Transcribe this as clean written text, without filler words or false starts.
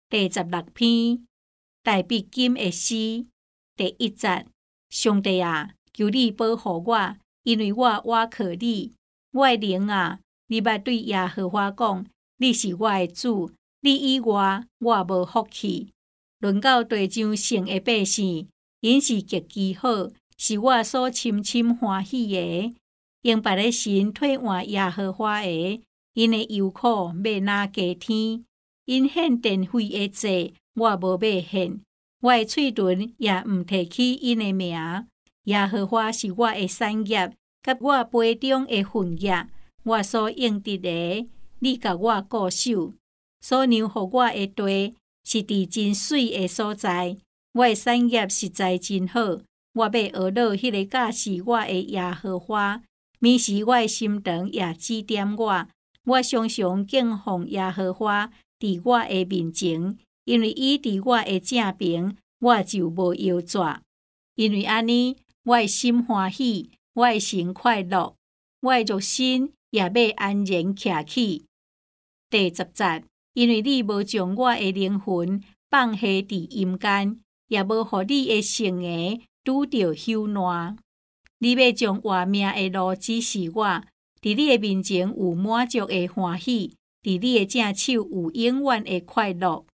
第16篇，大必金的詩，第1節。上帝啊，求你保護我，因為我倚靠你。我的靈啊，你捌對耶和華講，你是我的主，你以外我無福氣。論到地上生的百姓，因是極其好，是我所深深歡喜的。用別的神替換耶和華的，因的憂苦要拿加添。因獻奠妃的祭，我無要獻。我的嘴唇也毋提起因的名。耶和華是我的產業，甲我杯中的份額，我所應得的，你甲我固守。所讓予我的地，是佇真水的所在。我的產業實在真好，我要學樂迄個駕事我的耶和華。每時我的心腸也指點我，我常常敬奉耶和華佇我的面前，因為伊佇我的正邊，我就無搖拽。因為安尼，我的心歡喜，我的神快樂，我的肉身也要安然徛起。第10節，因為你無將我的靈魂放下佇陰間，也無互你的聖言拄着朽爛。你要將活命的路指示我，佇你的面前有滿足的歡喜，佇你的正手有永遠的快樂。